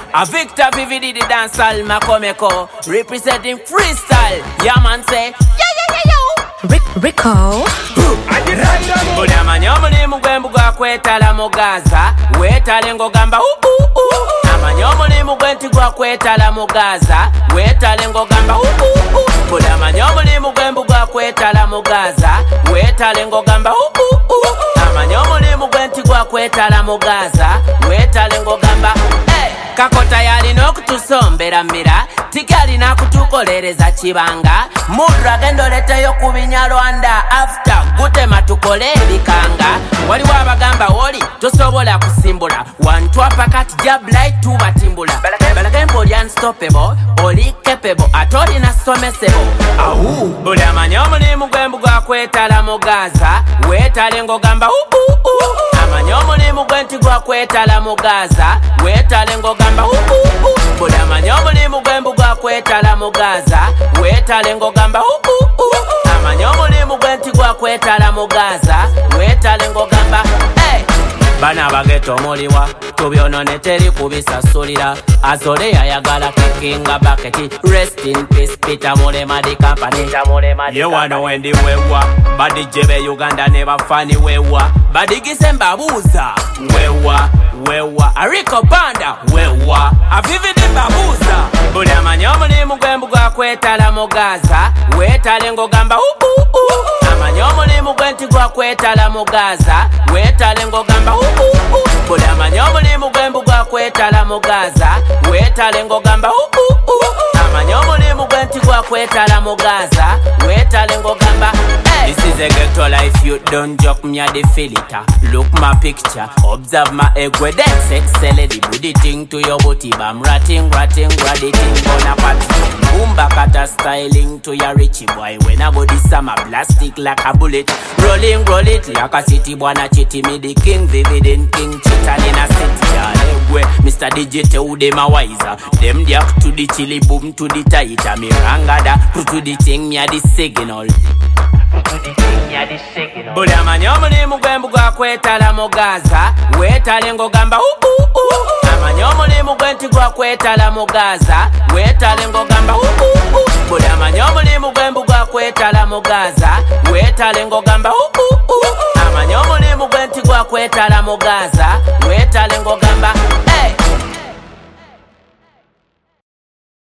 A Victor VVD the dancehall Makomeko representing freestyle. Yeah man say Rico. Amanya omulimu gw'embu gwakwetala mugaza weetale ng'ogamba amanya omulimu gw'enti gwakwetala mugaza weetale ng'ogamba amanya omulimu gw'embu gwakwetala mugaza weetale ng'ogamba amanya omulimu gw'enti gwakwetala mugaza weetale ng'ogamba kakota yalina okutusombera mira tiki alina kutukolereza kibanga mudra gendoleteyo ku binyarwanda after gutema tukole ebikanga waliwo abagamba woli tosobola kusimbula wantwapa kati jablai tubatimbula balagembo oli unstoppable oli capable atoli nasomesebo buli amanya omulimu gw'embu gwakwetala mugaza weetale ng'ogamba amanya omulimu gw'enti gwakwetala mugaza weetale ng'ogamba buli amanya omulimu gw'embu gwakwetala mugaza weetale ng'ogamba amanya omulimu gw'enti gwakwetala mugaza weetale ng'ogamba bana bageto muliwa tubyonone teri kubisasulira azole yayagala kikinga baketi rest in peace Peter Mulema di company yewano wendi wewa badijebe Uganda ne bafani wewa badigise mbabuza wewa Ariko Banda wewa avividi mbabuza buli amanya omulimu gw'embu gwakwetala mugaza weetale ng'ogamba amanya omulimu gw'enti gwakwetala mugaza weetale ng'ogamba buli amanya omulimu gw'embu gwakwetala mugaza weetale ng'ogamba amanya omulimu gw'enti gwakwetala mugaza weetale ng'ogamba this is a ghetto life, you don't joke me at the filter. Look my picture, observe my egwe dance excel the booty thing to your booty bam ratting graditing bonaparte boomba kata styling to your richie boy when I go this summer plastic like a bullet roll it like a city bwana chiti me the king vivid king chitan in a city egwe Mr. DJ tell them a wiser them diak to the chili boom to the tighter me rangada put to the thing me a the signal buli amanya omulimu gw'embu gwakwetala mugaza weetale ng'ogamba amanya omulimu gw'enti gwakwetala mugaza weetale ng'ogamba buli amanya omulimu gw'embu gwakwetala mugaza weetale ng'ogamba amanya omulimu gw'enti gwakwetala mugaza weetale ng'ogamba